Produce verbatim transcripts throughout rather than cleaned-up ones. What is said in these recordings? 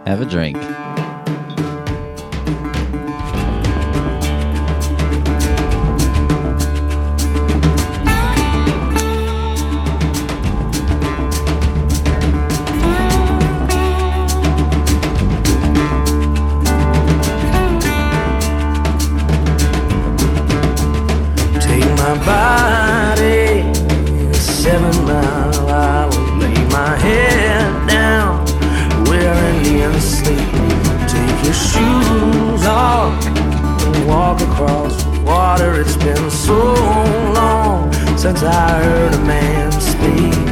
have a drink. Body, a seven mile island. Lay my head down, wearing the sleep. Take your shoes off and walk across the water. It's been so long since I heard a man speak.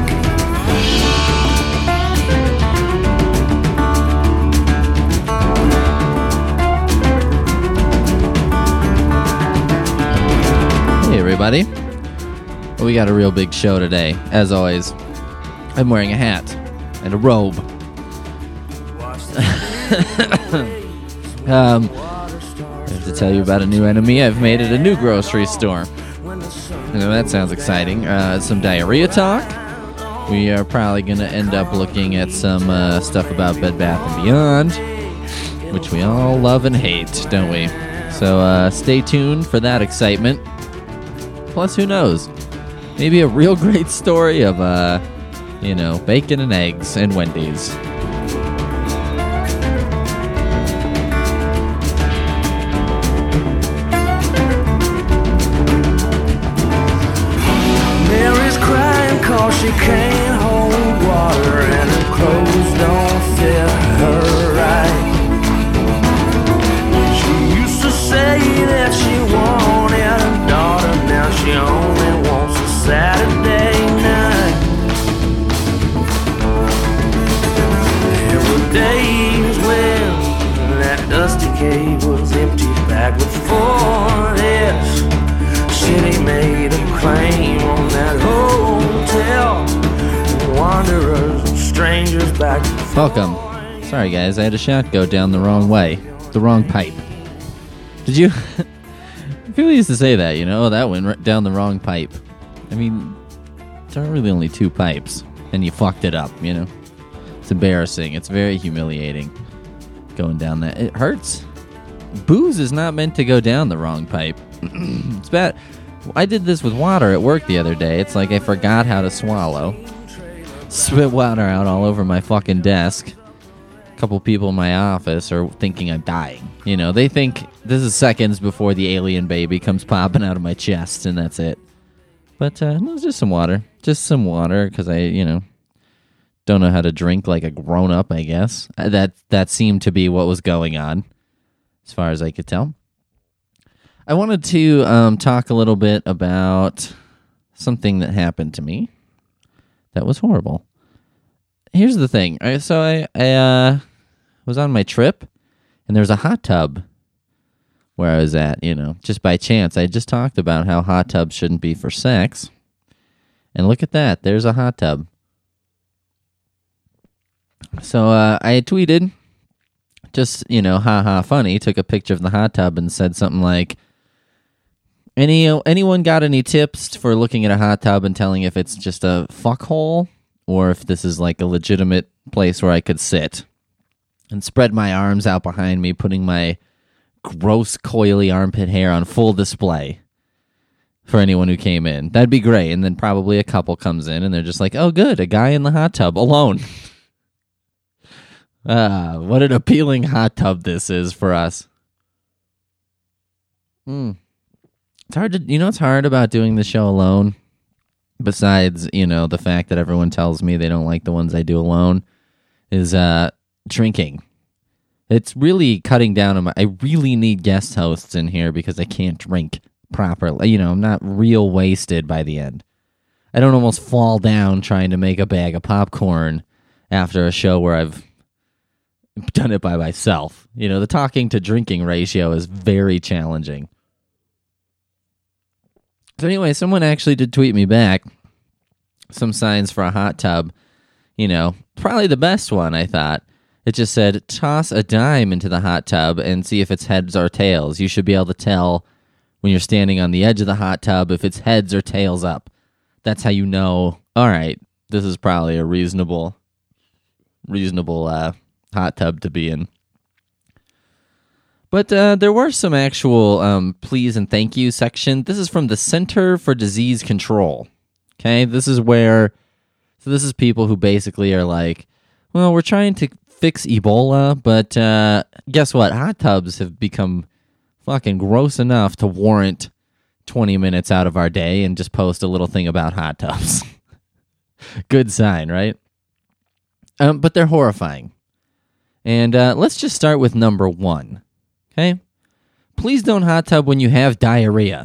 Hey everybody, well, we got a real big show today. As always, I'm wearing a hat and a robe. um, I have to tell you about a new enemy I've made at a new grocery store. You know, that sounds exciting. Uh, some diarrhea talk. We are probably going to end up looking at some uh, stuff about Bed Bath and Beyond, which we all love and hate, don't we? So uh, stay tuned for that excitement. Plus, who knows? Maybe a real great story of, uh, you know, bacon and eggs and Wendy's. Mary's crying cause she can't hold water and her clothes don't fit her right. She used to say that she wanted a daughter, now she only wants a Saturday night. There were days when that dusty cave was empty, back before this city made a claim on that hotel. Wanderers and strangers back. Welcome. Sorry guys, I had a shot go down the wrong way. The wrong pipe. Did you... People used to say that, you know, oh, that went right down the wrong pipe. I mean, there are really only two pipes, and you fucked it up, you know? It's embarrassing. It's very humiliating going down that. It hurts. Booze is not meant to go down the wrong pipe. It's bad. I did this with water at work the other day. It's like I forgot how to swallow. Spit water out all over my fucking desk. A couple people in my office are thinking I'm dying. You know, they think this is seconds before the alien baby comes popping out of my chest, and that's it. But uh, no, just some water. Just some water, because I, you know, don't know how to drink like a grown-up, I guess. Uh, that that seemed to be what was going on, as far as I could tell. I wanted to um, talk a little bit about something that happened to me that was horrible. Here's the thing. All right, so I, I uh, was on my trip, and there was a hot tub where I was at, you know, just by chance. I just talked about how hot tubs shouldn't be for sex. And look at that. There's a hot tub. So uh, I tweeted, just, you know, haha funny, took a picture of the hot tub and said something like, Any anyone got any tips for looking at a hot tub and telling if it's just a fuckhole or if this is like a legitimate place where I could sit? And spread my arms out behind me, putting my gross, coily armpit hair on full display for anyone who came in. That'd be great. And then probably a couple comes in and they're just like, oh, good, a guy in the hot tub alone. Ah, what an appealing hot tub this is for us. Hmm. It's hard to, you know what's hard about doing the show alone? Besides, you know, the fact that everyone tells me they don't like the ones I do alone, is uh, drinking. It's really cutting down on my, I really need guest hosts in here because I can't drink properly. You know, I'm not real wasted by the end. I don't almost fall down trying to make a bag of popcorn after a show where I've done it by myself. You know, the talking to drinking ratio is very challenging. So anyway, someone actually did tweet me back some signs for a hot tub. You know, probably the best one, I thought. It just said, toss a dime into the hot tub and see if it's heads or tails. You should be able to tell when you're standing on the edge of the hot tub if it's heads or tails up. That's how you know, all right, this is probably a reasonable, reasonable uh, hot tub to be in. But uh, there were some actual um, please and thank you section. This is from the Center for Disease Control. Okay, this is where, so this is people who basically are like, well, we're trying to fix Ebola, but uh, guess what? Hot tubs have become fucking gross enough to warrant twenty minutes out of our day and just post a little thing about hot tubs. Good sign, right? Um, but they're horrifying. And uh, let's just start with number one. Okay? Please don't hot tub when you have diarrhea.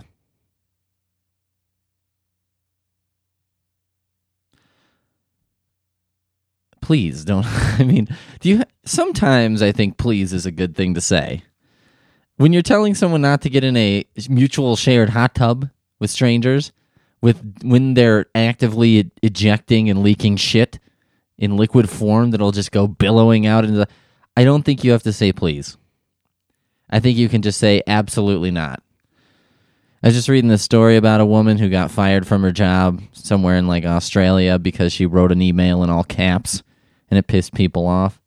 Please don't. I mean, do you? Sometimes I think please is a good thing to say. When you're telling someone not to get in a mutual shared hot tub with strangers, with when they're actively e- ejecting and leaking shit in liquid form that'll just go billowing out into the... I don't think you have to say please. I think you can just say absolutely not. I was just reading this story about a woman who got fired from her job somewhere in like Australia because she wrote an email in all caps and it pissed people off.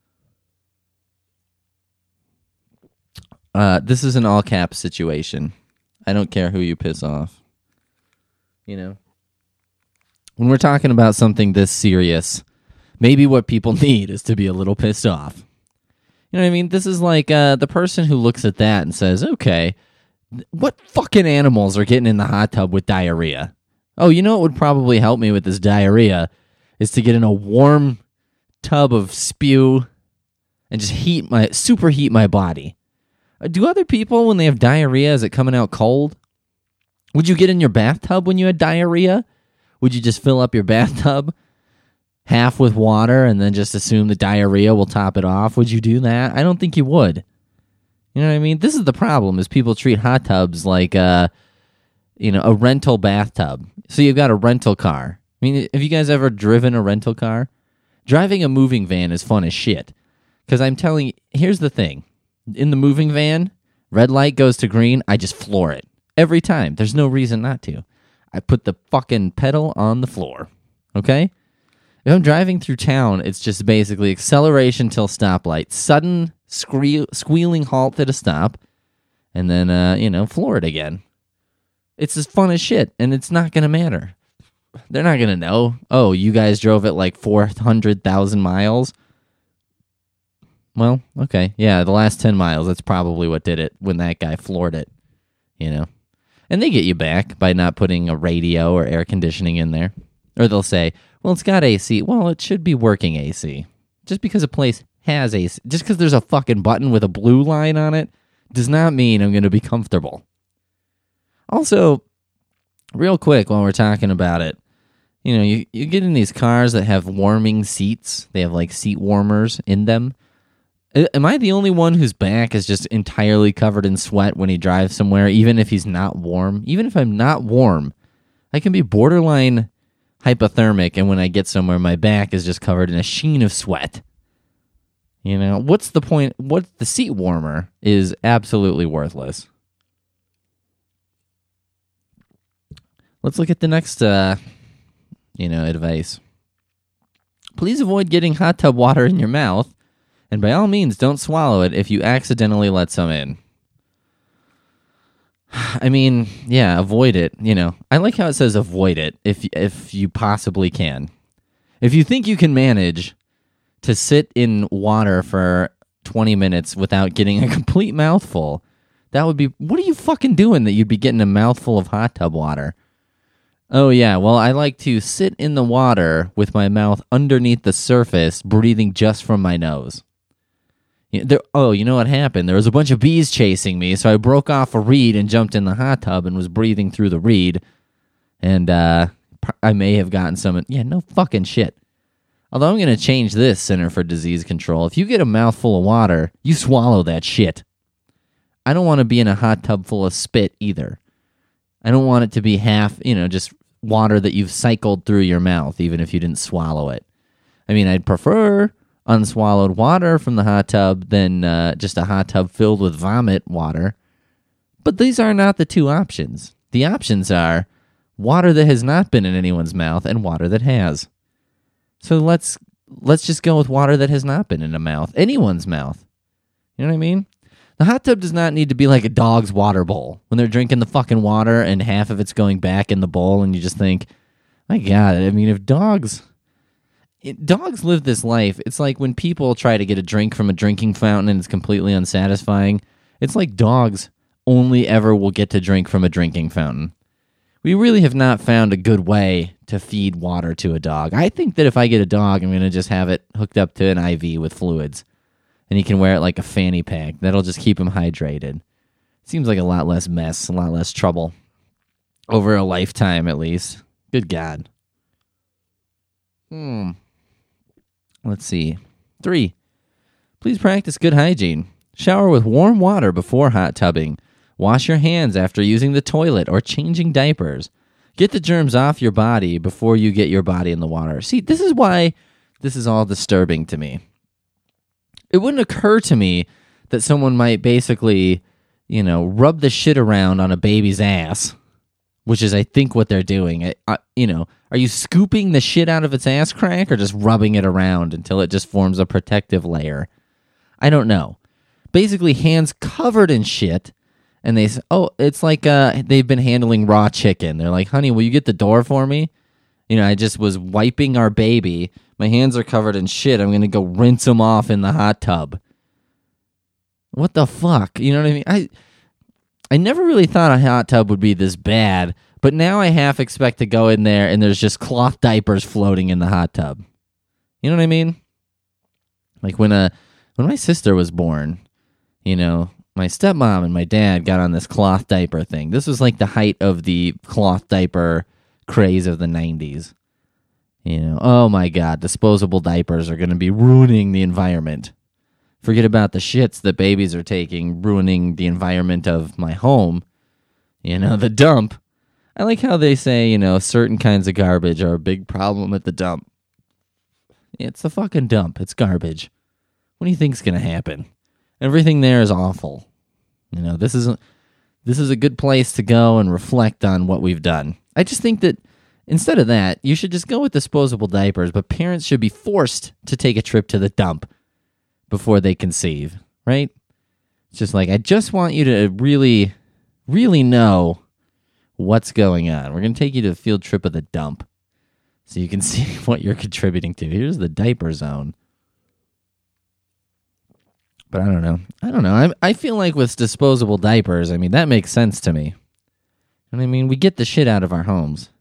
Uh, this is an all caps situation. I don't care who you piss off. You know? When we're talking about something this serious, maybe what people need is to be a little pissed off. You know what I mean? This is like uh, the person who looks at that and says, okay, what fucking animals are getting in the hot tub with diarrhea? Oh, you know what would probably help me with this diarrhea is to get in a warm tub of spew and just heat my, superheat my body. Do other people, when they have diarrhea, is it coming out cold? Would you get in your bathtub when you had diarrhea? Would you just fill up your bathtub half with water and then just assume the diarrhea will top it off? Would you do that? I don't think you would. You know what I mean? This is the problem, is people treat hot tubs like a, you know, a rental bathtub. So you've got a rental car. I mean, have you guys ever driven a rental car? Driving a moving van is fun as shit. Because I'm telling you, here's the thing. In the moving van, red light goes to green, I just floor it. Every time. There's no reason not to. I put the fucking pedal on the floor. Okay? If I'm driving through town, it's just basically acceleration till stoplight, sudden squeal, squealing halt at a stop, and then, uh, you know, floor it again. It's as fun as shit, and it's not going to matter. They're not going to know, oh, you guys drove it like four hundred thousand miles. Well, okay, yeah, the last ten miles, that's probably what did it when that guy floored it, you know. And they get you back by not putting a radio or air conditioning in there. Or they'll say, well, it's got A C. Well, it should be working A C. Just because a place has A C, just because there's a fucking button with a blue line on it, does not mean I'm going to be comfortable. Also, real quick while we're talking about it, you know, you, you get in these cars that have warming seats. They have like seat warmers in them. Am I the only one whose back is just entirely covered in sweat when he drives somewhere, even if he's not warm? Even if I'm not warm, I can be borderline hypothermic, and when I get somewhere, my back is just covered in a sheen of sweat. You know, what's the point? What the seat warmer is absolutely worthless. Let's look at the next, uh, you know, advice. Please avoid getting hot tub water in your mouth, and by all means, don't swallow it if you accidentally let some in. I mean, yeah, avoid it. You know, I like how it says avoid it if if you possibly can. If you think you can manage to sit in water for twenty minutes without getting a complete mouthful, that would be, what are you fucking doing that you'd be getting a mouthful of hot tub water? Oh, yeah, well, I like to sit in the water with my mouth underneath the surface, breathing just from my nose. You know, there, oh, you know what happened? There was a bunch of bees chasing me, so I broke off a reed and jumped in the hot tub and was breathing through the reed. And uh, I may have gotten some... Yeah, no fucking shit. Although I'm going to change this, Center for Disease Control. If you get a mouthful of water, you swallow that shit. I don't want to be in a hot tub full of spit either. I don't want it to be half, you know, just water that you've cycled through your mouth, even if you didn't swallow it. I mean, I'd prefer unswallowed water from the hot tub than uh, just a hot tub filled with vomit water. But these are not the two options. The options are water that has not been in anyone's mouth and water that has. So let's let's just go with water that has not been in a mouth, anyone's mouth. You know what I mean? The hot tub does not need to be like a dog's water bowl when they're drinking the fucking water and half of it's going back in the bowl, and you just think, my God, I mean, if dogs... It, dogs live this life. It's like when people try to get a drink from a drinking fountain and it's completely unsatisfying. It's like dogs only ever will get to drink from a drinking fountain. We really have not found a good way to feed water to a dog. I think that if I get a dog, I'm going to just have it hooked up to an I V with fluids. And he can wear it like a fanny pack. That'll just keep him hydrated. Seems like a lot less mess, a lot less trouble. Over a lifetime, at least. Good God. Hmm. Let's see. Three, please practice good hygiene. Shower with warm water before hot tubbing. Wash your hands after using the toilet or changing diapers. Get the germs off your body before you get your body in the water. See, this is why this is all disturbing to me. It wouldn't occur to me that someone might basically, you know, rub the shit around on a baby's ass, which is, I think, what they're doing. I, I, you know, are you scooping the shit out of its ass crack or just rubbing it around until it just forms a protective layer? I don't know. Basically, hands covered in shit, and they say, oh, it's like uh, they've been handling raw chicken. They're like, honey, will you get the door for me? You know, I just was wiping our baby. My hands are covered in shit. I'm going to go rinse them off in the hot tub. What the fuck? You know what I mean? I... I never really thought a hot tub would be this bad, but now I half expect to go in there and there's just cloth diapers floating in the hot tub. You know what I mean? Like when a when my sister was born, you know, my stepmom and my dad got on this cloth diaper thing. This was like the height of the cloth diaper craze of the nineties. You know, oh my God, disposable diapers are going to be ruining the environment. Forget about the shits that babies are taking, ruining the environment of my home. You know, the dump. I like how they say, you know, certain kinds of garbage are a big problem at the dump. It's the fucking dump. It's garbage. What do you think's going to happen? Everything there is awful. You know, this is a, this is a good place to go and reflect on what we've done. I just think that instead of that, you should just go with disposable diapers, but parents should be forced to take a trip to the dump before they conceive, right? It's just like, I just want you to really, really know what's going on. We're going to take you to a field trip of the dump so you can see what you're contributing to. Here's the diaper zone. But I don't know. I don't know. I I feel like with disposable diapers, I mean, that makes sense to me. And I mean, we get the shit out of our homes.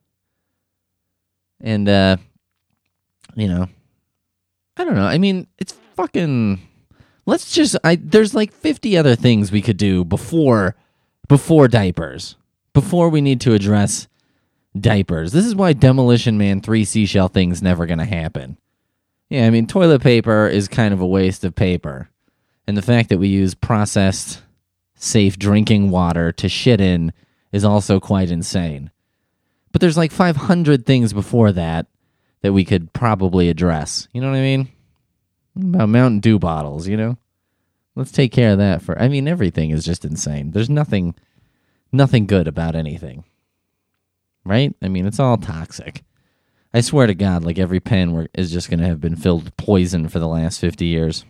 And, uh, you know, I don't know. I mean, it's fucking... Let's just... I There's like fifty other things we could do before before diapers. Before we need to address diapers. This is why Demolition Man three Seashell thing's never going to happen. Yeah, I mean, toilet paper is kind of a waste of paper. And the fact that we use processed, safe drinking water to shit in is also quite insane. But there's like five hundred things before that that we could probably address. You know what I mean? About Mountain Dew bottles, you know? Let's take care of that for... I mean, everything is just insane. There's nothing, nothing good about anything. Right? I mean, it's all toxic. I swear to God, like every pen is just going to have been filled with poison for the last fifty years.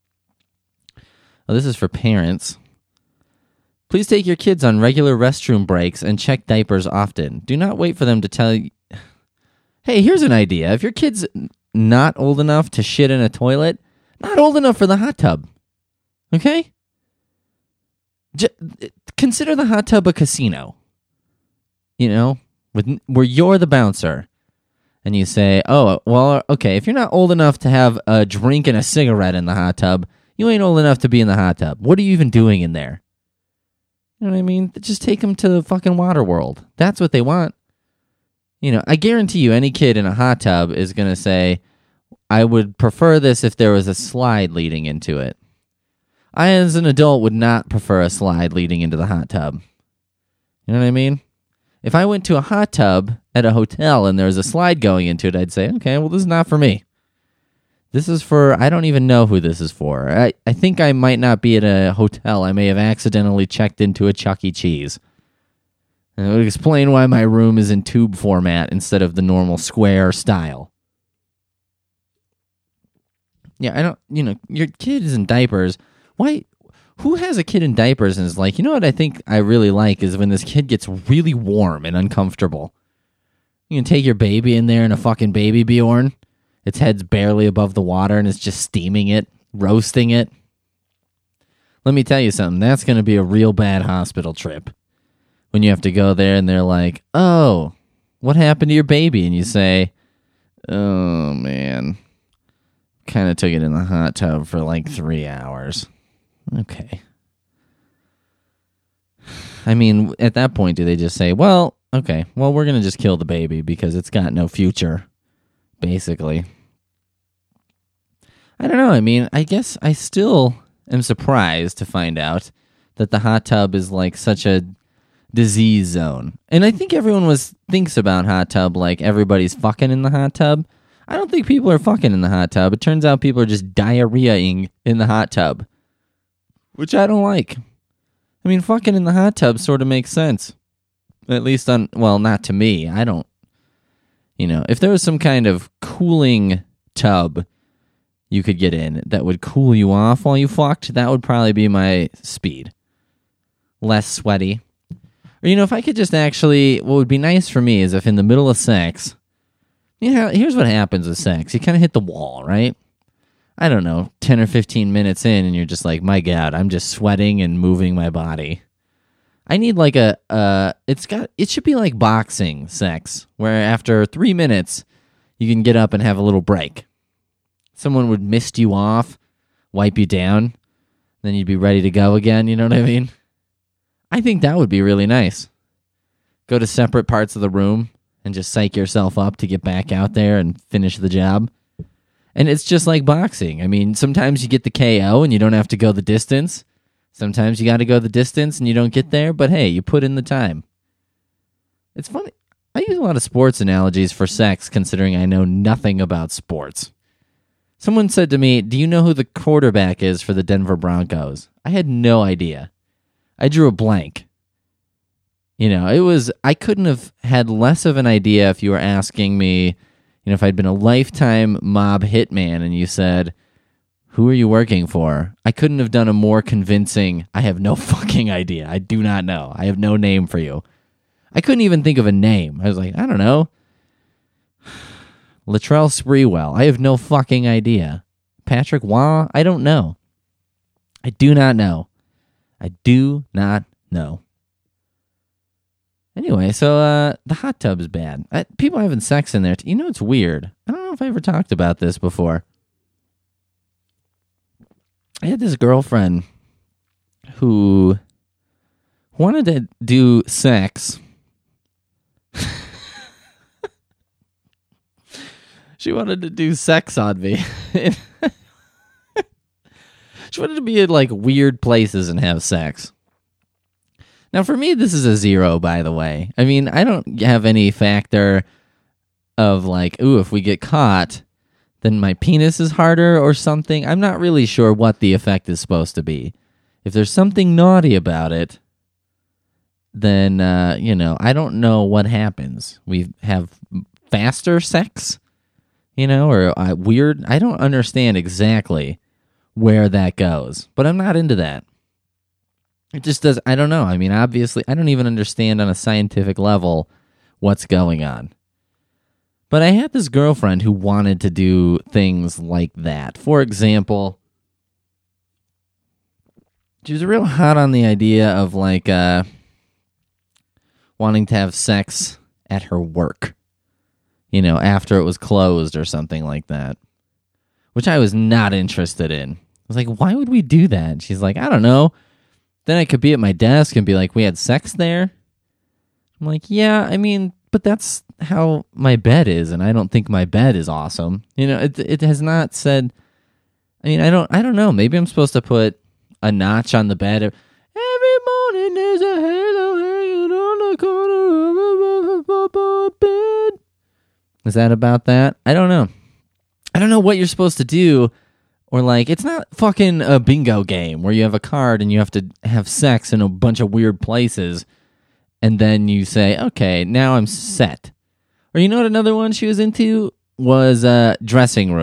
Oh, this is for parents. Please take your kids on regular restroom breaks and check diapers often. Do not wait for them to tell you... Hey, here's an idea. If your kid's not old enough to shit in a toilet, not old enough for the hot tub. Okay? J- consider the hot tub a casino. You know? With, where you're the bouncer. And you say, oh, well, okay, if you're not old enough to have a drink and a cigarette in the hot tub, you ain't old enough to be in the hot tub. What are you even doing in there? You know what I mean? Just take them to the fucking water world. That's what they want. You know, I guarantee you any kid in a hot tub is going to say, I would prefer this if there was a slide leading into it. I, as an adult, would not prefer a slide leading into the hot tub. You know what I mean? If I went to a hot tub at a hotel and there was a slide going into it, I'd say, okay, well, this is not for me. This is for, I don't even know who this is for. I, I think I might not be at a hotel. I may have accidentally checked into a Chuck E. Cheese. And it would explain why my room is in tube format instead of the normal square style. Yeah, I don't, you know, your kid is in diapers. Why, who has a kid in diapers and is like, you know what I think I really like is when this kid gets really warm and uncomfortable. You can take your baby in there in a fucking baby Bjorn. Its head's barely above the water and it's just steaming it, roasting it. Let me tell you something. That's going to be a real bad hospital trip. When you have to go there and they're like, oh, what happened to your baby? And you say, oh, man. Kind of took it in the hot tub for like three hours. Okay. I mean, at that point, do they just say, well, okay, well, we're going to just kill the baby because it's got no future, basically. I don't know. I mean, I guess I still am surprised to find out that the hot tub is like such a disease zone. And I think everyone was thinks about hot tub like everybody's fucking in the hot tub. I don't think people are fucking in the hot tub. It turns out people are just diarrheaing in the hot tub, which I don't like. I mean, fucking in the hot tub sort of makes sense. At least on, well, not to me. I don't, you know, if there was some kind of cooling tub you could get in that would cool you off while you fucked, that would probably be my speed. Less sweaty. Or, you know, if I could just actually, what would be nice for me is if in the middle of sex, you know, here's what happens with sex. You kind of hit the wall, right? I don't know, ten or fifteen minutes in, and you're just like, my God, I'm just sweating and moving my body. I need like a, uh, it's got, it should be like boxing sex, where after three minutes, you can get up and have a little break. Someone would mist you off, wipe you down, then you'd be ready to go again, you know what I mean? I think that would be really nice. Go to separate parts of the room and just psych yourself up to get back out there and finish the job. And it's just like boxing. I mean, sometimes you get the K O and you don't have to go the distance. Sometimes you got to go the distance and you don't get there, but hey, you put in the time. It's funny. I use a lot of sports analogies for sex, considering I know nothing about sports. Someone said to me, do you know who the quarterback is for the Denver Broncos? I had no idea. I drew a blank. You know, it was, I couldn't have had less of an idea if you were asking me, you know, if I'd been a lifetime mob hitman and you said, who are you working for? I couldn't have done a more convincing, I have no fucking idea. I do not know. I have no name for you. I couldn't even think of a name. I was like, I don't know. Latrell Sprewell. I have no fucking idea. Patrick Waugh? I don't know. I do not know. I do not know. Anyway, so uh, the hot tub is bad. I, people having sex in there. You know, it's weird. I don't know if I ever talked about this before. I had this girlfriend who wanted to do sex. She wanted to do sex on me. She wanted to be in like weird places and have sex. Now, for me, this is a zero, by the way. I mean, I don't have any factor of like, ooh, if we get caught, then my penis is harder or something. I'm not really sure what the effect is supposed to be. If there's something naughty about it, then, uh, you know, I don't know what happens. We have faster sex, you know, or uh, weird. I don't understand exactly where that goes, but I'm not into that. It just does, I don't know. I mean, obviously, I don't even understand on a scientific level what's going on. But I had this girlfriend who wanted to do things like that. For example, she was real hot on the idea of like uh, wanting to have sex at her work, you know, after it was closed or something like that, which I was not interested in. I was like, why would we do that? She's like, I don't know. Then I could be at my desk and be like, we had sex there? I'm like, yeah, I mean, but that's how my bed is, and I don't think my bed is awesome. You know, it it has not said, I mean, I don't I don't know. Maybe I'm supposed to put a notch on the bed. Every morning there's a halo hanging on the corner of a bed. Is that about that? I don't know. I don't know what you're supposed to do. Or like, it's not fucking a bingo game where you have a card and you have to have sex in a bunch of weird places. And then you say, okay, now I'm set. Or you know what another one she was into was a uh, dressing room.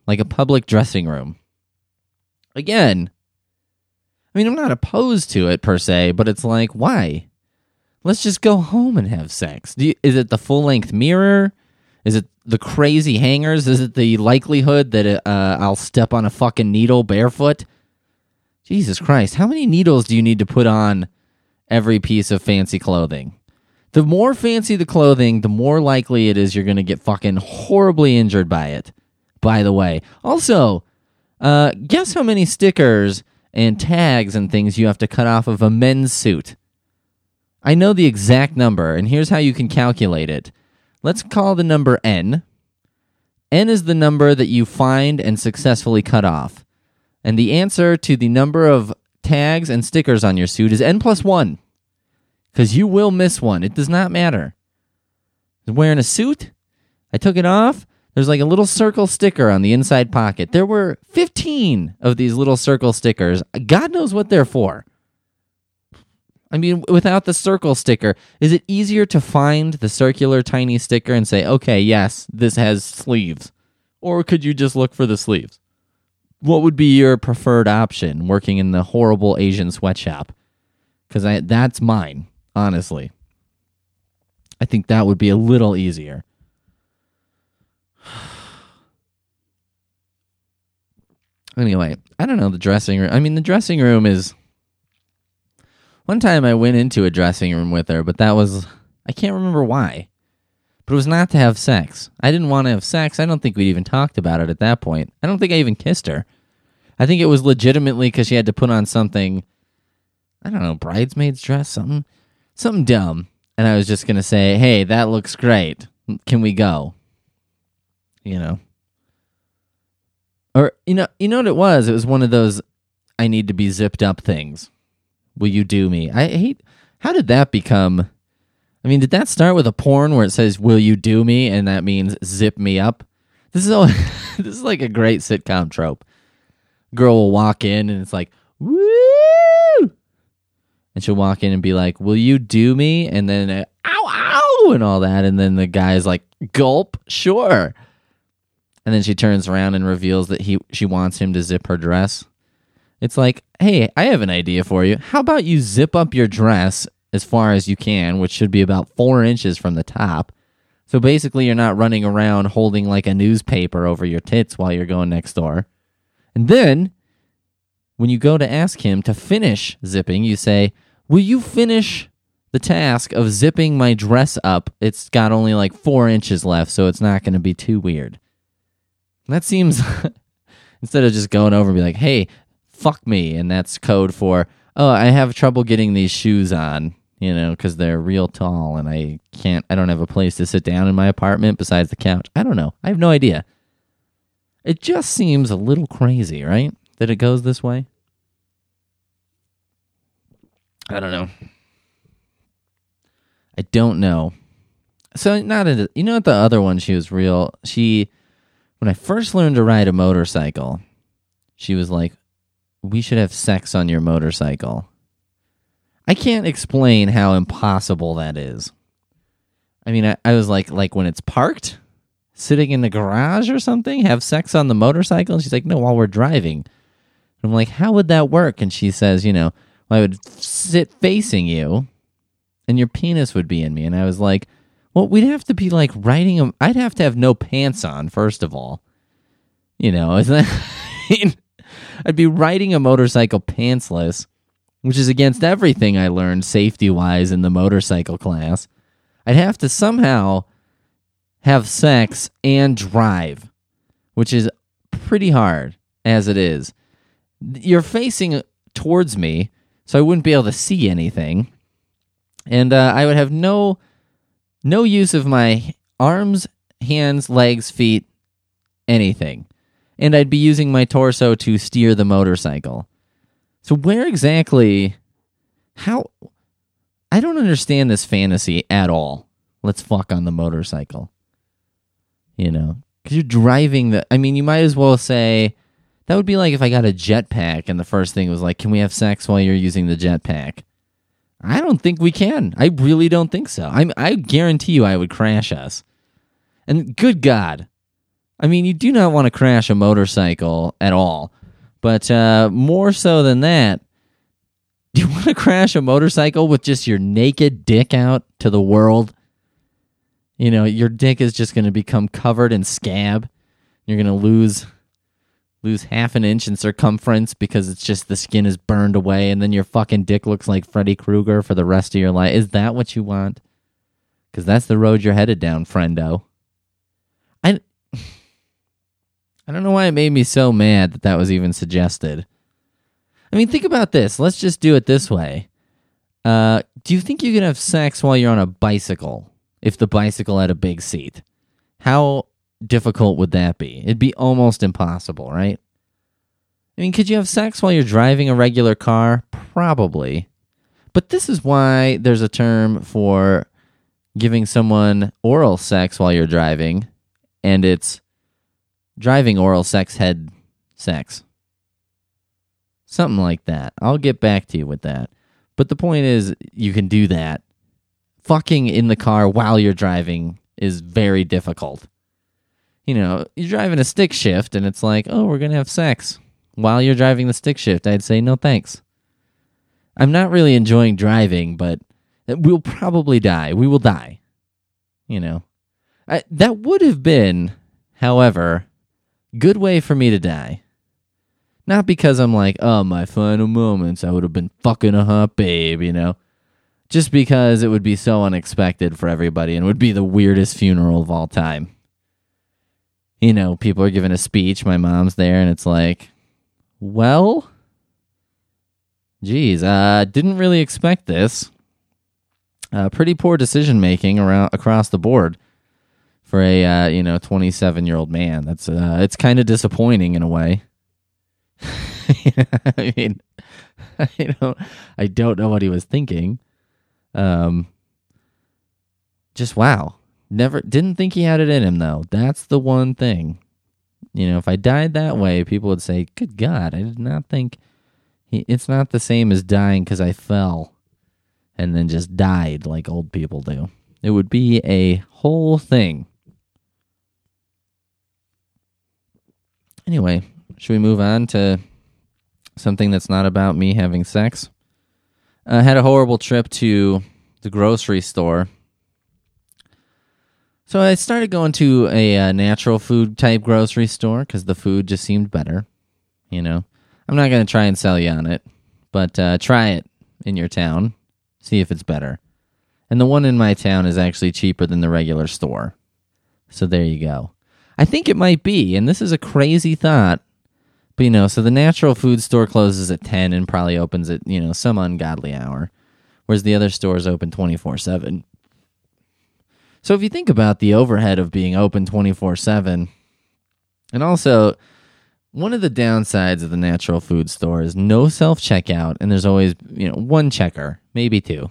like a public dressing room. Again, I mean, I'm not opposed to it per se, but it's like, why? Let's just go home and have sex. Do you, is it the full-length mirror? Is it the crazy hangers? Is it the likelihood that uh, I'll step on a fucking needle barefoot? Jesus Christ, how many needles do you need to put on every piece of fancy clothing? The more fancy the clothing, the more likely it is you're going to get fucking horribly injured by it, by the way. Also, uh, guess how many stickers and tags and things you have to cut off of a men's suit? I know the exact number, and here's how you can calculate it. Let's call the number N. N is the number that you find and successfully cut off. And the answer to the number of tags and stickers on your suit is N plus one. Because you will miss one. It does not matter. I'm wearing a suit. I took it off. There's like a little circle sticker on the inside pocket. There were fifteen of these little circle stickers. God knows what they're for. I mean, without the circle sticker, is it easier to find the circular tiny sticker and say, okay, yes, this has sleeves? Or could you just look for the sleeves? What would be your preferred option working in the horrible Asian sweatshop? Because I that's mine, honestly. I think that would be a little easier. Anyway, I don't know, the dressing room. I mean, the dressing room is... One time I went into a dressing room with her, but that was... I can't remember why. But it was not to have sex. I didn't want to have sex. I don't think we'd even talked about it at that point. I don't think I even kissed her. I think it was legitimately because she had to put on something... I don't know, bridesmaid's dress, something, something dumb. And I was just going to say, hey, that looks great. Can we go? You know? Or, you know, you know what it was? It was one of those, I need to be zipped up things. Will you do me? I hate, how did that become, I mean, did that start with a porn where it says, will you do me? And that means zip me up? This is, all, this is like a great sitcom trope. Girl will walk in and it's like, woo! And she'll walk in and be like, will you do me? And then, uh, ow, ow, and all that. And then the guy's like, gulp, sure. And then she turns around and reveals that he she wants him to zip her dress. It's like, hey, I have an idea for you. How about you zip up your dress as far as you can, which should be about four inches from the top. So basically you're not running around holding like a newspaper over your tits while you're going next door. And then when you go to ask him to finish zipping, you say, will you finish the task of zipping my dress up? It's got only like four inches left, so it's not going to be too weird. That seems, instead of just going over and be like, hey, fuck me, and that's code for, oh, I have trouble getting these shoes on, you know, because they're real tall, and I can't, I don't have a place to sit down in my apartment besides the couch. I don't know. I have no idea. It just seems a little crazy, right? That it goes this way. I don't know. I don't know. So, not a, you know what the other one, she was real, she... When I first learned to ride a motorcycle, she was like, we should have sex on your motorcycle. I can't explain how impossible that is. I mean, I, I was like, like when it's parked, sitting in the garage or something, have sex on the motorcycle? And she's like, no, while we're driving. And I'm like, how would that work? And she says, you know, well, I would sit facing you, and your penis would be in me. And I was like, well, we'd have to be like riding a... I'd have to have no pants on, first of all. You know, isn't that... I'd be riding a motorcycle pantsless, which is against everything I learned safety-wise in the motorcycle class. I'd have to somehow have sex and drive, which is pretty hard, as it is. You're facing towards me, so I wouldn't be able to see anything. And uh, I would have no... No use of my arms, hands, legs, feet, anything. And I'd be using my torso to steer the motorcycle. So where exactly... How... I don't understand this fantasy at all. Let's fuck on the motorcycle. You know? Because you're driving the... I mean, you might as well say... That would be like if I got a jetpack and the first thing was like, can we have sex while you're using the jetpack? I don't think we can. I really don't think so. I I guarantee you I would crash us. And good God, I mean, you do not want to crash a motorcycle at all. But uh, more so than that, do you want to crash a motorcycle with just your naked dick out to the world? You know, your dick is just going to become covered in scab. You're going to lose lose half an inch in circumference because it's just the skin is burned away, and then your fucking dick looks like Freddy Krueger for the rest of your life. Is that what you want? Because that's the road you're headed down, friendo. I, I don't know why it made me so mad that that was even suggested. I mean, think about this. Let's just do it this way. Uh, do you think you could have sex while you're on a bicycle if the bicycle had a big seat? How difficult would that be? It'd be almost impossible, right? I mean, could you have sex while you're driving a regular car? Probably. But this is why there's a term for giving someone oral sex while you're driving, and it's driving oral sex head sex. Something like that. I'll get back to you with that. But the point is, you can do that. Fucking in the car while you're driving is very difficult. You know, you're driving a stick shift, and it's like, oh, we're going to have sex while you're driving the stick shift. I'd say, no thanks. I'm not really enjoying driving, but we'll probably die. We will die. You know. I, that would have been, however, good way for me to die. Not because I'm like, oh, my final moments, I would have been fucking a hot babe, you know. Just because it would be so unexpected for everybody and would be the weirdest funeral of all time. You know, people are giving a speech, my mom's there, and it's like, well, geez, uh, didn't really expect this. Uh, pretty poor decision-making around across the board for a, uh, you know, twenty-seven-year-old man. That's uh, it's kind of disappointing in a way. I mean, I don't, I don't know what he was thinking. Um, just wow. Never, didn't think he had it in him, though. That's the one thing. You know, if I died that way, people would say, good God, I did not think, he, it's not the same as dying because I fell and then just died like old people do. It would be a whole thing. Anyway, should we move on to something that's not about me having sex? I had a horrible trip to the grocery store. So I started going to a uh, natural food type grocery store because the food just seemed better. You know, I'm not going to try and sell you on it, but uh, try it in your town. See if it's better. And the one in my town is actually cheaper than the regular store. So there you go. I think it might be, and this is a crazy thought, but you know, so the natural food store closes at ten and probably opens at, you know, some ungodly hour, whereas the other stores open twenty-four seven. So if you think about the overhead of being open twenty-four seven, and also one of the downsides of the natural food store is no self-checkout, and there's always, you know, one checker, maybe two.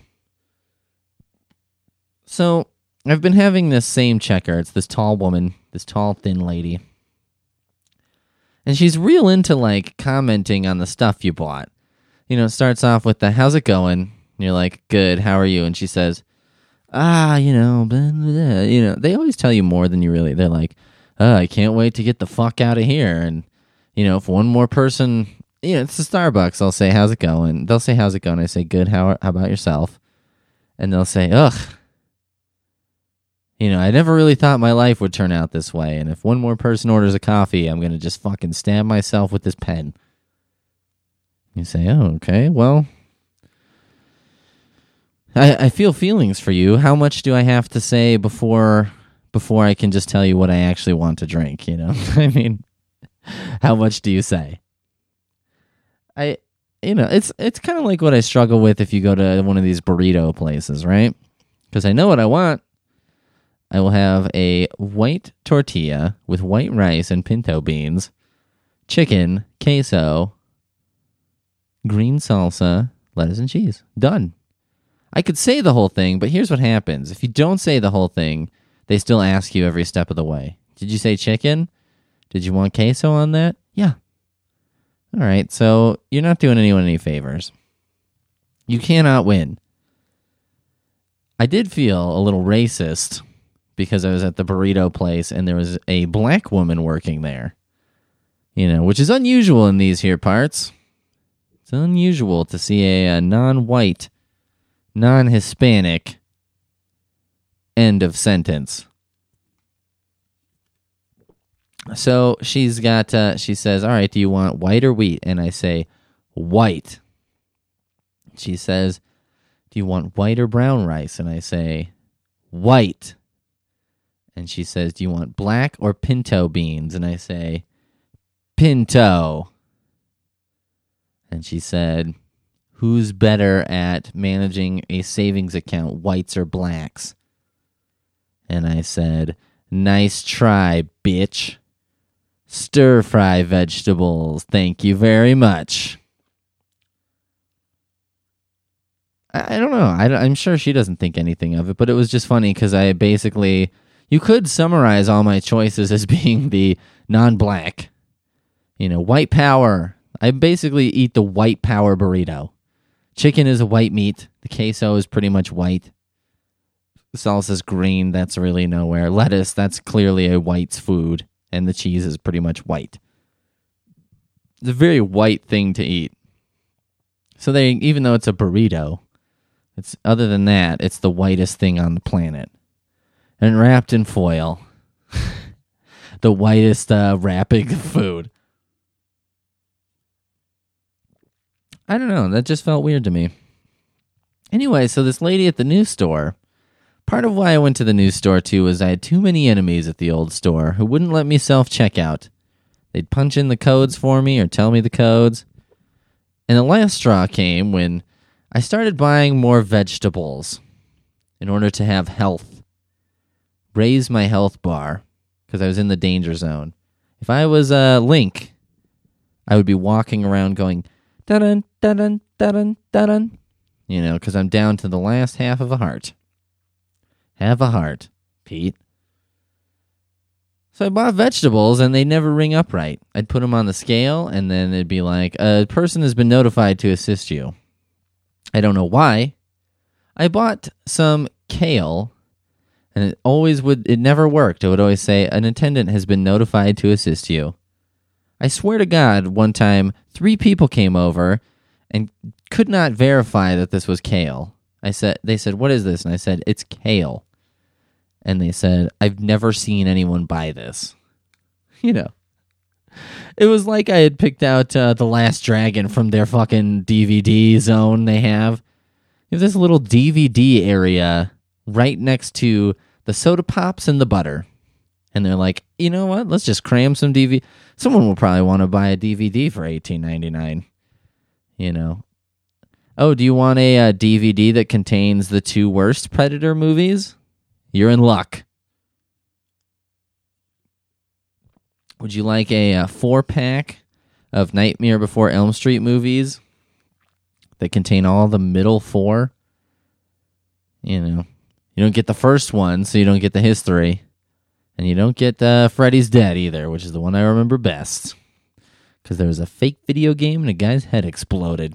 So I've been having this same checker. It's this tall woman, this tall, thin lady. And she's real into, like, commenting on the stuff you bought. You know, it starts off with the, how's it going? And you're like, good, how are you? And she says, ah, you know, blah, blah, blah. You know, they always tell you more than you really, they're like, oh, I can't wait to get the fuck out of here. And, you know, if one more person, you know, it's the Starbucks, I'll say, how's it going? They'll say, how's it going? I say, good, how, how about yourself? And they'll say, ugh. You know, I never really thought my life would turn out this way, and if one more person orders a coffee, I'm going to just fucking stab myself with this pen. You say, oh, okay, well, I, I feel feelings for you. How much do I have to say before before I can just tell you what I actually want to drink, you know? I mean, how much do you say? I, you know, it's it's kind of like what I struggle with if you go to one of these burrito places, right? Because I know what I want. I will have a white tortilla with white rice and pinto beans, chicken, queso, green salsa, lettuce, and cheese. Done. I could say the whole thing, but here's what happens. If you don't say the whole thing, they still ask you every step of the way. Did you say chicken? Did you want queso on that? Yeah. All right, so you're not doing anyone any favors. You cannot win. I did feel a little racist because I was at the burrito place and there was a black woman working there. You know, which is unusual in these here parts. It's unusual to see a, a non-white, non-Hispanic end of sentence. So she's got, uh, she says, all right, do you want white or wheat? And I say, white. She says, do you want white or brown rice? And I say, white. And she says, do you want black or pinto beans? And I say, pinto. And she said, who's better at managing a savings account, whites or blacks? And I said, nice try, bitch. Stir-fry vegetables, thank you very much. I, I don't know. I, I'm sure she doesn't think anything of it, but it was just funny because I basically... You could summarize all my choices as being the non-black. You know, white power. I basically eat the white power burrito. Chicken is a white meat. The queso is pretty much white. Salsa's green. That's really nowhere. Lettuce, that's clearly a white's food. And the cheese is pretty much white. It's a very white thing to eat. So they, even though it's a burrito, it's other than that, it's the whitest thing on the planet. And wrapped in foil. The whitest uh, wrapping of food. I don't know. That just felt weird to me. Anyway, so this lady at the news store, part of why I went to the news store, too, was I had too many enemies at the old store who wouldn't let me self-checkout. They'd punch in the codes for me or tell me the codes. And the last straw came when I started buying more vegetables in order to have health. Raise my health bar because I was in the danger zone. If I was a uh, Link, I would be walking around going, dun dun dun dun dun, you know, because I'm down to the last half of a heart. Have a heart, Pete. So I bought vegetables, and they never ring up right. I'd put them on the scale, and then it'd be like, a person has been notified to assist you. I don't know why. I bought some kale, and it always would, it never worked. It would always say, an attendant has been notified to assist you. I swear to God, one time, three people came over and could not verify that this was kale. I said, they said, what is this? And I said, it's kale. And they said, I've never seen anyone buy this. You know. It was like I had picked out uh, The Last Dragon from their fucking D V D zone they have. You have this little D V D area right next to the soda pops and the butter. And they're like, you know what? Let's just cram some D V D. Someone will probably want to buy a D V D for eighteen ninety-nine. You know. Oh, do you want a, a D V D that contains the two worst Predator movies? You're in luck. Would you like a, a four-pack of Nightmare Before Elm Street movies that contain all the middle four? You know, you don't get the first one, so you don't get the history. And you don't get uh, Freddy's Dead either, which is the one I remember best. Because there was a fake video game and a guy's head exploded.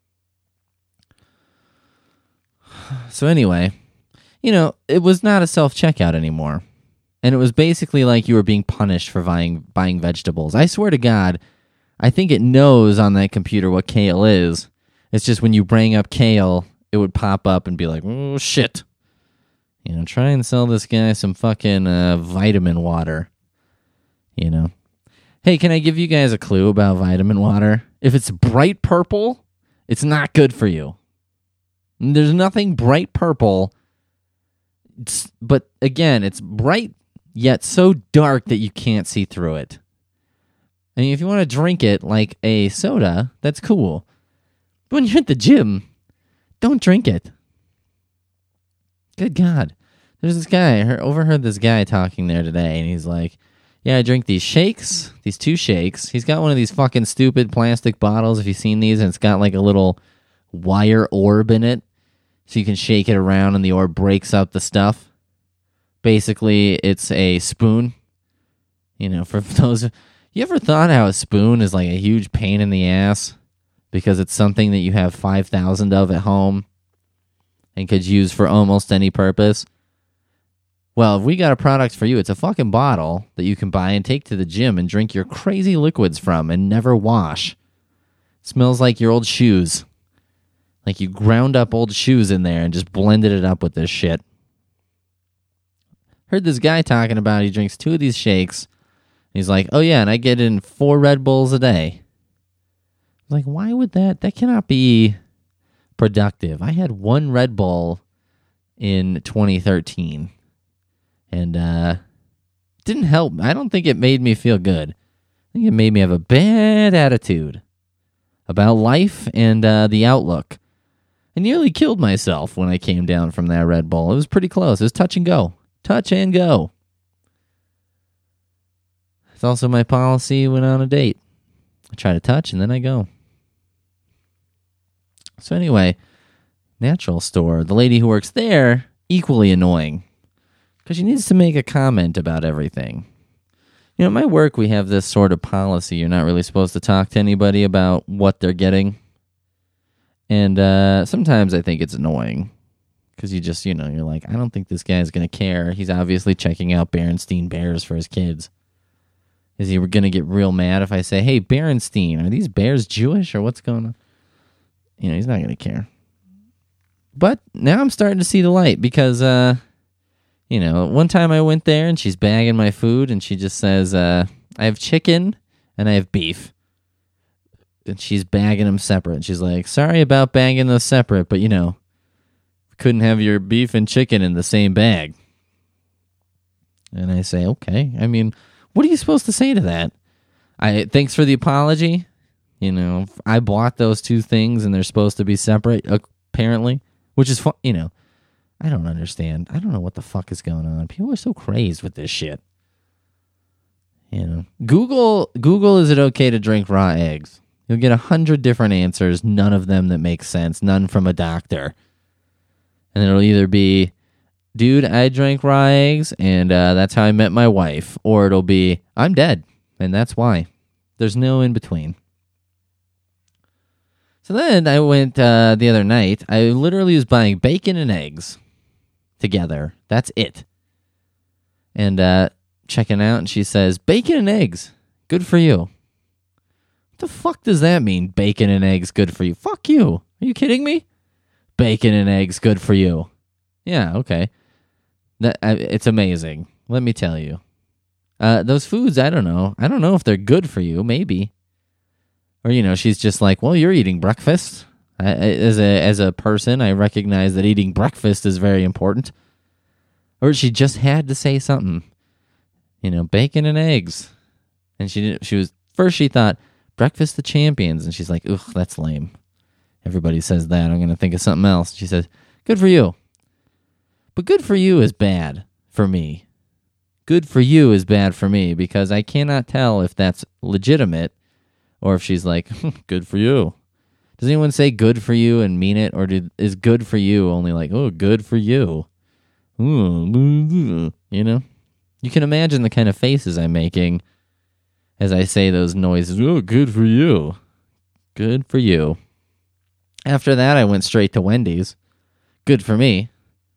So anyway, you know, it was not a self-checkout anymore. And it was basically like you were being punished for buying, buying vegetables. I swear to God, I think it knows on that computer what kale is. It's just when you bring up kale, it would pop up and be like, oh, shit. You know, try and sell this guy some fucking uh, vitamin water. You know. Hey, can I give you guys a clue about vitamin water? If it's bright purple, it's not good for you. There's nothing bright purple. It's, but again, it's bright yet so dark that you can't see through it. I mean, if you want to drink it like a soda, that's cool. But when you're at the gym, don't drink it. Good God. There's this guy, I overheard this guy talking there today, and he's like, yeah, I drink these shakes, these two shakes. He's got one of these fucking stupid plastic bottles, if you've seen these, and it's got like a little wire orb in it, so you can shake it around and the orb breaks up the stuff. Basically, it's a spoon. You know, for those, you ever thought how a spoon is like a huge pain in the ass because it's something that you have five thousand of at home and could use for almost any purpose? Well, if we got a product for you, it's a fucking bottle that you can buy and take to the gym and drink your crazy liquids from and never wash. It smells like your old shoes. Like you ground up old shoes in there and just blended it up with this shit. Heard this guy talking about he drinks two of these shakes. He's like, oh yeah, and I get in four Red Bulls a day. I'm like, why would that? That cannot be productive. I had one Red Bull in twenty thirteen. And uh didn't help. I don't think it made me feel good. I think it made me have a bad attitude about life and uh, the outlook. I nearly killed myself when I came down from that Red Bull. It was pretty close. It was touch and go. Touch and go. It's also my policy when on a date. I try to touch and then I go. So anyway, Natural Store, the lady who works there, equally annoying. Because she needs to make a comment about everything. You know, at my work, we have this sort of policy. You're not really supposed to talk to anybody about what they're getting. And uh, sometimes I think it's annoying. Because you just, you know, you're like, I don't think this guy's going to care. He's obviously checking out Berenstein Bears for his kids. Is he going to get real mad if I say, hey, Berenstein, are these bears Jewish or what's going on? You know, he's not going to care. But now I'm starting to see the light because, uh, you know, one time I went there and she's bagging my food and she just says, uh, I have chicken and I have beef. And she's bagging them separate. And she's like, sorry about bagging those separate, but, you know, couldn't have your beef and chicken in the same bag. And I say, okay. I mean, what are you supposed to say to that? I thanks for the apology. You know, I bought those two things and they're supposed to be separate, apparently, which is fun. You know, I don't understand. I don't know what the fuck is going on. People are so crazed with this shit. You know, Google, Google, is it okay to drink raw eggs? You'll get a hundred different answers, none of them that make sense, none from a doctor. And it'll either be, dude, I drank raw eggs, and uh, that's how I met my wife. Or it'll be, I'm dead, and that's why. There's no in between. So then I went uh, the other night. I literally was buying bacon and eggs together. That's it. And uh, checking out, and she says, bacon and eggs, good for you. What the fuck does that mean, bacon and eggs, good for you? Fuck you. Are you kidding me? Bacon and eggs, good for you. Yeah, okay. That uh, it's amazing. Let me tell you. Uh, those foods, I don't know. I don't know if they're good for you. Maybe. Or, you know, she's just like, well, you're eating breakfast. I, as a as a person, I recognize that eating breakfast is very important. Or she just had to say something. You know, bacon and eggs. And she didn't. She was first. She thought breakfast the champions, and she's like, ugh, that's lame. Everybody says that. I'm going to think of something else. She says, good for you. But good for you is bad for me. Good for you is bad for me because I cannot tell if that's legitimate or if she's like, good for you. Does anyone say good for you and mean it? Or do, is good for you only like, oh, good for you? Ooh, you know? You can imagine the kind of faces I'm making as I say those noises. Oh, good for you. Good for you. After that, I went straight to Wendy's. Good for me.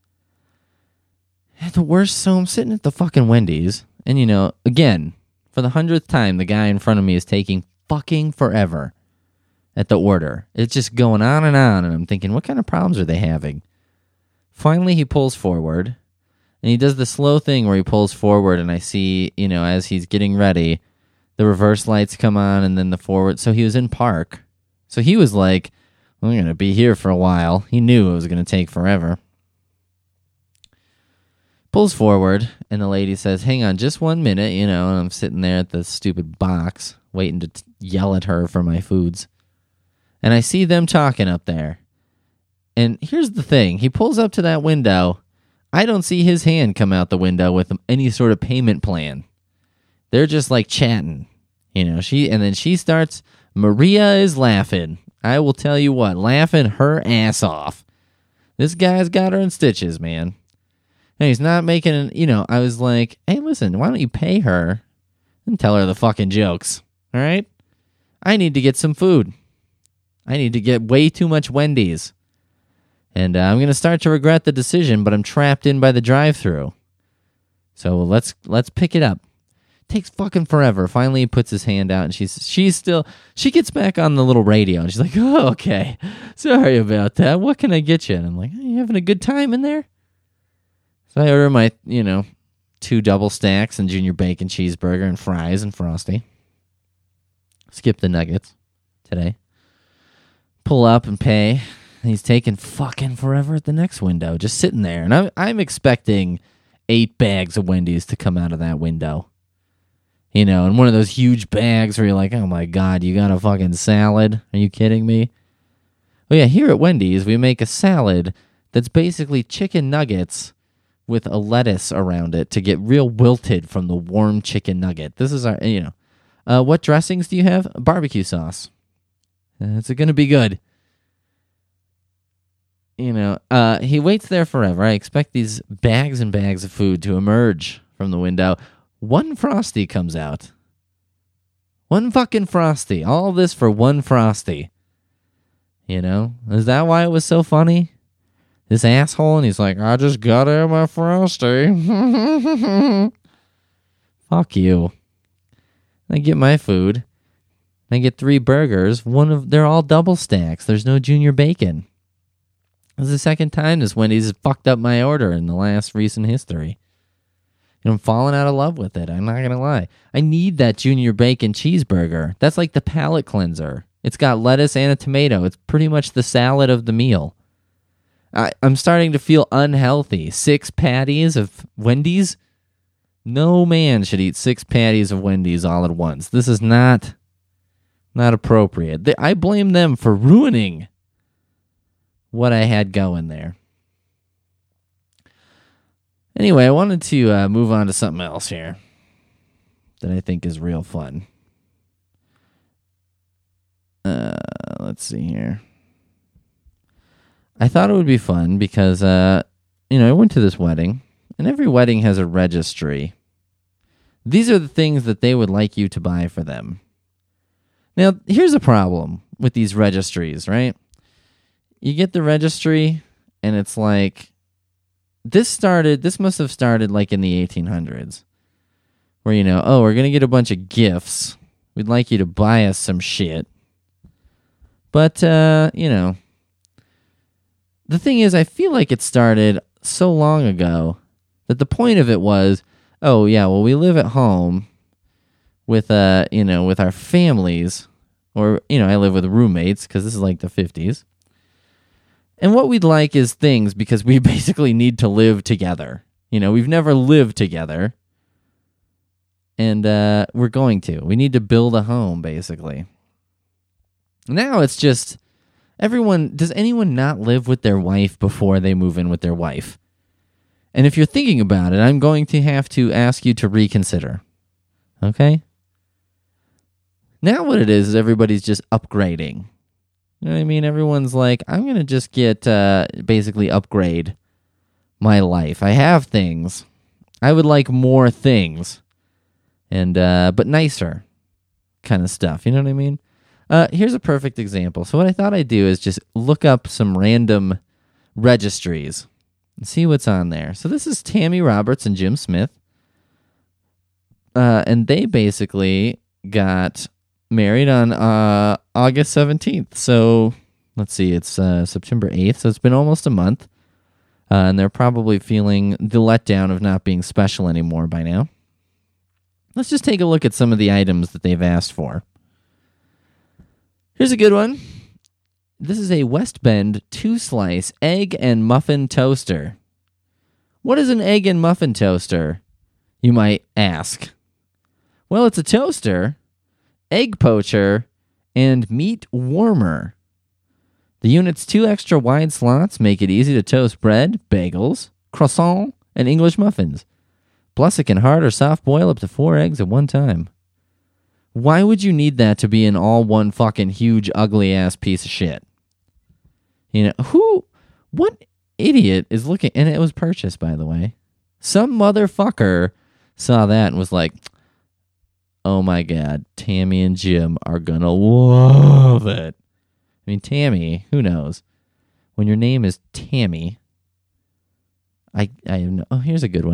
And the worst, so I'm sitting at the fucking Wendy's, and you know, again, for the hundredth time, the guy in front of me is taking fucking forever at the order. It's just going on and on, and I'm thinking, what kind of problems are they having? Finally, he pulls forward, and he does the slow thing where he pulls forward, and I see, you know, as he's getting ready, the reverse lights come on, and then the forward. So he was in park. So he was like, I'm going to be here for a while. He knew it was going to take forever. Pulls forward, and the lady says, hang on just one minute, you know, and I'm sitting there at the stupid box, waiting to t- yell at her for my foods. And I see them talking up there. And here's the thing. He pulls up to that window. I don't see his hand come out the window with any sort of payment plan. They're just like chatting, you know, she, and then she starts, Maria is laughing. I will tell you what, laughing her ass off. This guy's got her in stitches, man. And he's not making, you know, I was like, hey, listen, why don't you pay her and tell her the fucking jokes, all right? I need to get some food. I need to get way too much Wendy's. And uh, I'm going to start to regret the decision, but I'm trapped in by the drive-thru. So let's let's pick it up. Takes fucking forever. Finally, he puts his hand out, and she's she's still she gets back on the little radio, and she's like, "Oh, okay, sorry about that. What can I get you?" And I'm like, "Are you having a good time in there?" So I order my, you know, two double stacks and junior bacon cheeseburger and fries and Frosty. Skip the nuggets today. Pull up and pay. And he's taking fucking forever at the next window, just sitting there, and I'm I'm expecting eight bags of Wendy's to come out of that window. You know, and one of those huge bags where you're like, oh my God, you got a fucking salad? Are you kidding me? Oh yeah, here at Wendy's, we make a salad that's basically chicken nuggets with a lettuce around it to get real wilted from the warm chicken nugget. This is our, you know. Uh, what dressings do you have? Barbecue sauce. Uh, it's going to be good. You know, uh, he waits there forever. I expect these bags and bags of food to emerge from the window. One Frosty comes out. One fucking Frosty. All this for one Frosty. You know? Is that why it was so funny? This asshole, and he's like, I just got to have my Frosty. Fuck you. I get my food. I get three burgers. One of They're all double stacks. There's no junior bacon. This is the second time this Wendy's has fucked up my order in the last recent history. And I'm falling out of love with it. I'm not going to lie. I need that junior bacon cheeseburger. That's like the palate cleanser. It's got lettuce and a tomato. It's pretty much the salad of the meal. I, I'm starting to feel unhealthy. Six patties of Wendy's? No man should eat six patties of Wendy's all at once. This is not, not appropriate. They, I blame them for ruining what I had going there. Anyway, I wanted to uh, move on to something else here that I think is real fun. Uh, let's see here. I thought it would be fun because, uh, you know, I went to this wedding, and every wedding has a registry. These are the things that they would like you to buy for them. Now, here's a problem with these registries, right? You get the registry, and it's like, this started, this must have started like in the eighteen hundreds, where, you know, oh, we're going to get a bunch of gifts. We'd like you to buy us some shit. But, uh, you know, the thing is, I feel like it started so long ago that the point of it was, oh, yeah, well, we live at home with, uh, you know, with our families, or, you know, I live with roommates because this is like the fifties. And what we'd like is things because we basically need to live together. You know, we've never lived together. And uh, we're going to. We need to build a home, basically. Now it's just, everyone, does anyone not live with their wife before they move in with their wife? And if you're thinking about it, I'm going to have to ask you to reconsider. Okay? Now what it is, is everybody's just upgrading. You know what I mean? Everyone's like, I'm going to just get, uh, basically upgrade my life. I have things. I would like more things. And, uh, but nicer kind of stuff. You know what I mean? Uh, here's a perfect example. So what I thought I'd do is just look up some random registries and see what's on there. So this is Tammy Roberts and Jim Smith. Uh, and they basically got married on uh, August seventeenth. So let's see, it's uh, September eighth. So it's been almost a month. Uh, and they're probably feeling the letdown of not being special anymore by now. Let's just take a look at some of the items that they've asked for. Here's a good one. This is a West Bend two-slice egg and muffin toaster. What is an egg and muffin toaster, you might ask? Well, it's a toaster, egg poacher, and meat warmer. The unit's two extra wide slots make it easy to toast bread, bagels, croissant, and English muffins. Plus, it can hard or soft boil up to four eggs at one time. Why would you need that to be an all one fucking huge ugly ass piece of shit? You know, who, what idiot is looking, and it was purchased, by the way. Some motherfucker saw that and was like, oh my God, Tammy and Jim are gonna love it. I mean, Tammy, who knows? When your name is Tammy, I, I have no, oh, here's a good one.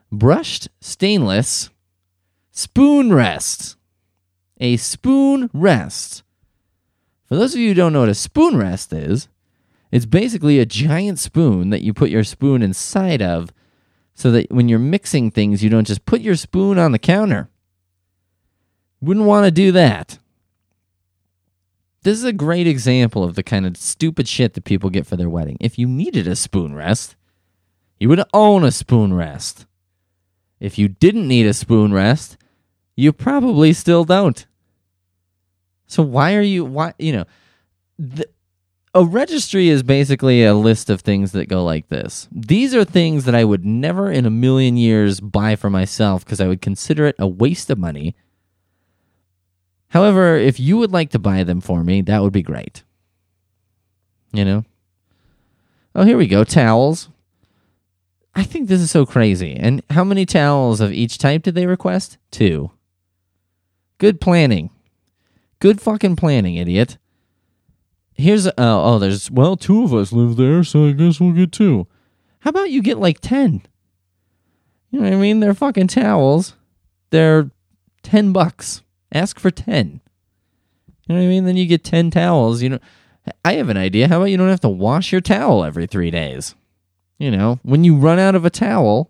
brushed stainless spoon rest. A spoon rest. For those of you who don't know what a spoon rest is, it's basically a giant spoon that you put your spoon inside of so that when you're mixing things, you don't just put your spoon on the counter. Wouldn't want to do that. This is a great example of the kind of stupid shit that people get for their wedding. If you needed a spoon rest, you would own a spoon rest. If you didn't need a spoon rest, you probably still don't. So why are you, why, you know, the, a registry is basically a list of things that go like this. These are things that I would never in a million years buy for myself because I would consider it a waste of money. However, if you would like to buy them for me, that would be great. You know? Oh, here we go. Towels. I think this is so crazy. And how many towels of each type did they request? Two. Good planning. Good fucking planning, idiot. Here's, uh, oh, there's, well, two of us live there, so I guess we'll get two. How about you get like ten? You know what I mean? They're fucking towels. They're ten bucks. Ask for ten. You know what I mean? Then you get ten towels. You know, I have an idea. How about you don't have to wash your towel every three days? You know, when you run out of a towel,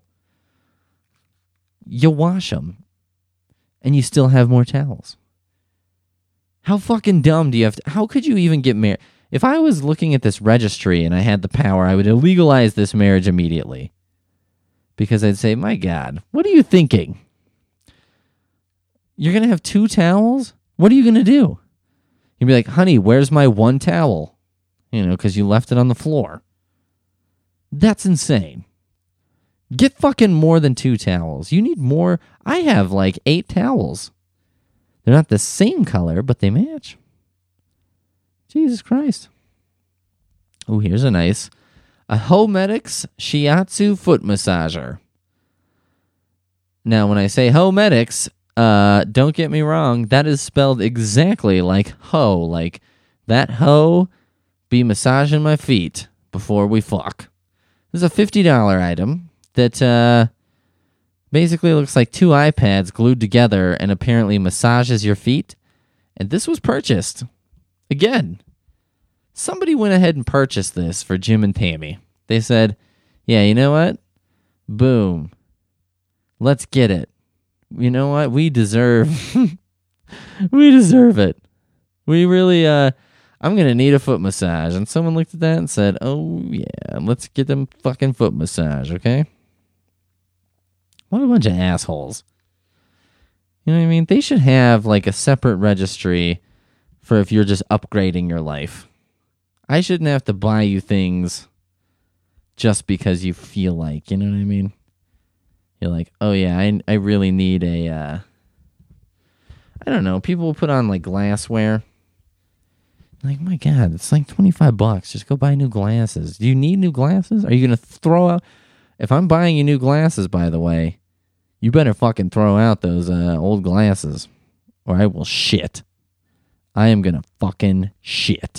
you wash them. And you still have more towels. How fucking dumb do you have to... How could you even get married? If I was looking at this registry and I had the power, I would illegalize this marriage immediately. Because I'd say, my God, what are you thinking? You're going to have two towels? What are you going to do? You'd be like, honey, where's my one towel? You know, because you left it on the floor. That's insane. Get fucking more than two towels. You need more. I have like eight towels. They're not the same color, but they match. Jesus Christ. Oh, here's a nice. A Homedics Shiatsu foot massager. Now, when I say Homedics, uh, don't get me wrong, that is spelled exactly like ho, like that hoe be massaging my feet before we fuck. This is a fifty dollars item that uh, basically looks like two iPads glued together and apparently massages your feet. And this was purchased. Again, somebody went ahead and purchased this for Jim and Tammy. They said, yeah, you know what? Boom. Let's get it. You know what? We deserve we deserve it. We really uh I'm going to need a foot massage. And someone looked at that and said, "Oh yeah, let's get them fucking foot massage, okay?" What a bunch of assholes. You know what I mean? They should have like a separate registry for if you're just upgrading your life. I shouldn't have to buy you things just because you feel like, you know what I mean? You're like, oh yeah, I I really need a, uh, I don't know, people will put on like glassware. Like, my God, it's like twenty-five bucks. Just go buy new glasses. Do you need new glasses? Are you going to throw out, if I'm buying you new glasses, by the way, you better fucking throw out those uh, old glasses or I will shit. I am going to fucking shit.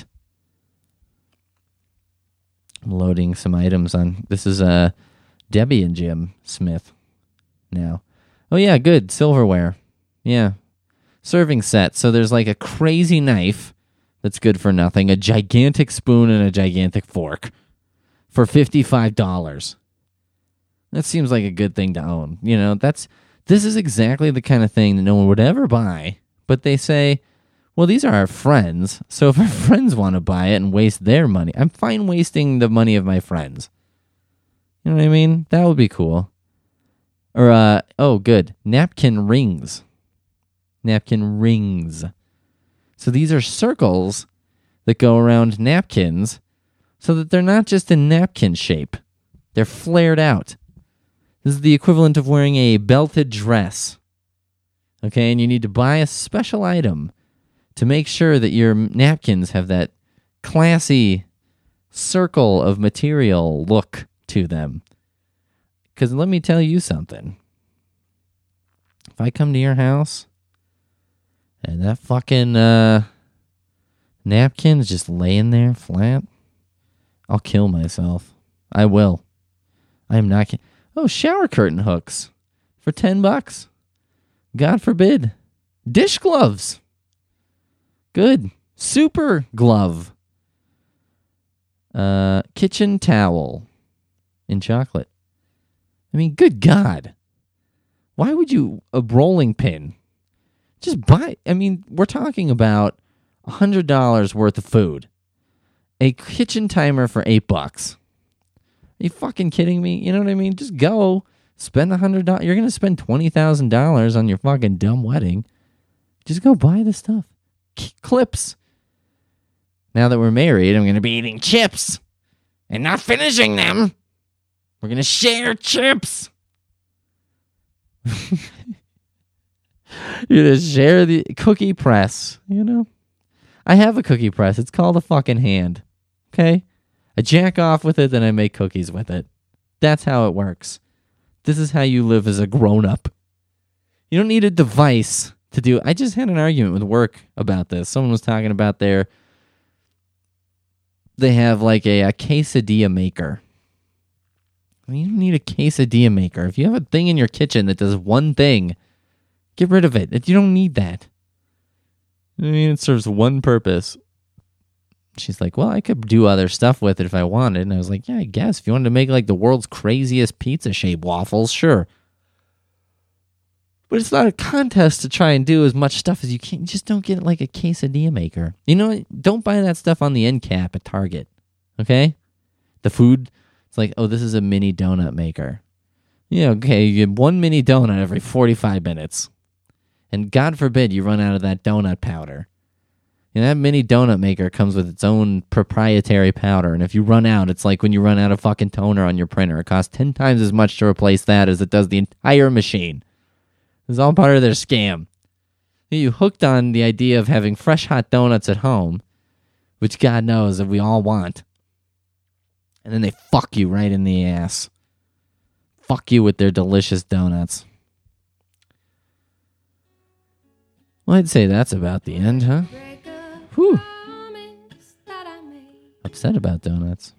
I'm loading some items on, this is uh, Debbie and Jim Smith now. Oh yeah, good, silverware. Yeah. Serving set. So there's like a crazy knife that's good for nothing, a gigantic spoon and a gigantic fork for fifty-five dollars. That seems like a good thing to own. You know, that's this is exactly the kind of thing that no one would ever buy, but they say, well, these are our friends, so if our friends want to buy it and waste their money, I'm fine wasting the money of my friends. You know what I mean? That would be cool. Or, uh, oh, good, napkin rings. Napkin rings. So these are circles that go around napkins so that they're not just in napkin shape. They're flared out. This is the equivalent of wearing a belted dress. Okay, and you need to buy a special item to make sure that your napkins have that classy circle of material look to them. Because let me tell you something. If I come to your house and that fucking uh, napkin is just laying there flat, I'll kill myself. I will. I am not kidding. Oh, shower curtain hooks for ten bucks. God forbid. Dish gloves. Good. Super glove. Uh, kitchen towel in chocolate. I mean, good God. Why would you, a rolling pin? Just buy, I mean, we're talking about one hundred dollars worth of food. A kitchen timer for eight bucks. Are you fucking kidding me? You know what I mean? Just go, spend one hundred dollars. You're going to spend twenty thousand dollars on your fucking dumb wedding. Just go buy the stuff. K- clips. Now that we're married, I'm going to be eating chips and not finishing them. We're going to share chips. You're going to share the cookie press, you know? I have a cookie press. It's called a fucking hand. Okay? I jack off with it, then I make cookies with it. That's how it works. This is how you live as a grown-up. You don't need a device to do. I just had an argument with work about this. Someone was talking about their, they have like a, a quesadilla maker. I mean, you don't need a quesadilla maker. If you have a thing in your kitchen that does one thing, get rid of it. You don't need that. I mean, it serves one purpose. She's like, well, I could do other stuff with it if I wanted. And I was like, yeah, I guess. If you wanted to make like the world's craziest pizza-shaped waffles, sure. But it's not a contest to try and do as much stuff as you can. You just don't get like a quesadilla maker. You know what? Don't buy that stuff on the end cap at Target. Okay? The food, it's like, oh, this is a mini donut maker. Yeah, okay, you get one mini donut every forty-five minutes. And God forbid you run out of that donut powder. And that mini donut maker comes with its own proprietary powder. And if you run out, it's like when you run out of fucking toner on your printer. It costs ten times as much to replace that as it does the entire machine. It's all part of their scam. You hooked on the idea of having fresh hot donuts at home, which God knows that we all want. And then they fuck you right in the ass. Fuck you with their delicious donuts. Well, I'd say that's about the end, huh? Whew. Upset about donuts.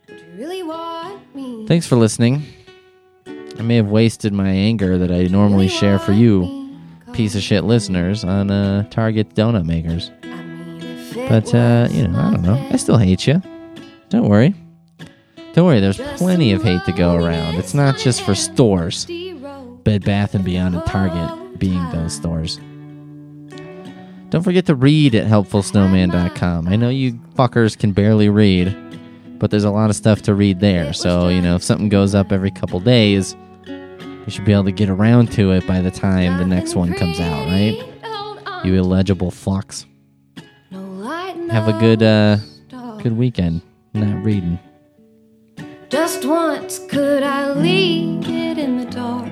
Thanks for listening. I may have wasted my anger that I normally share for you, piece of shit listeners, on uh, Target donut makers. But, uh, you know, I don't know. I still hate you. Don't worry. Don't worry, there's plenty of hate to go around. It's not just for stores. Bed Bath and Beyond and Target being those stores. Don't forget to read at helpful snowman dot com. I know you fuckers can barely read, but there's a lot of stuff to read there. So, you know, if something goes up every couple days, you should be able to get around to it by the time the next one comes out, right? You illegible fucks. Have a good, uh, good weekend. Not reading. Just once could I leave it in the dark.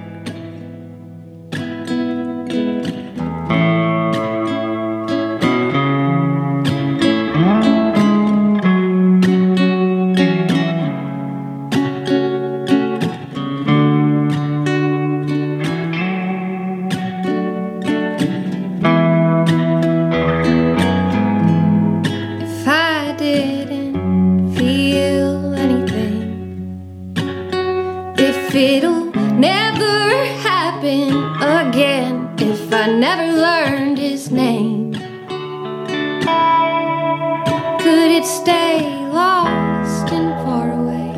It'll never happen again if I never learned his name. Could it stay lost and far away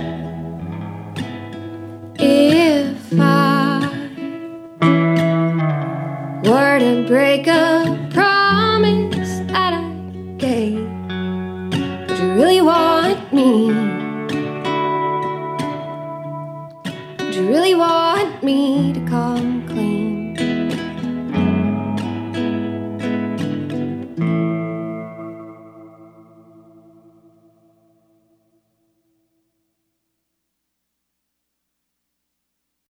if I were to break a promise that I gave? Would you really want me? Would you really want me to come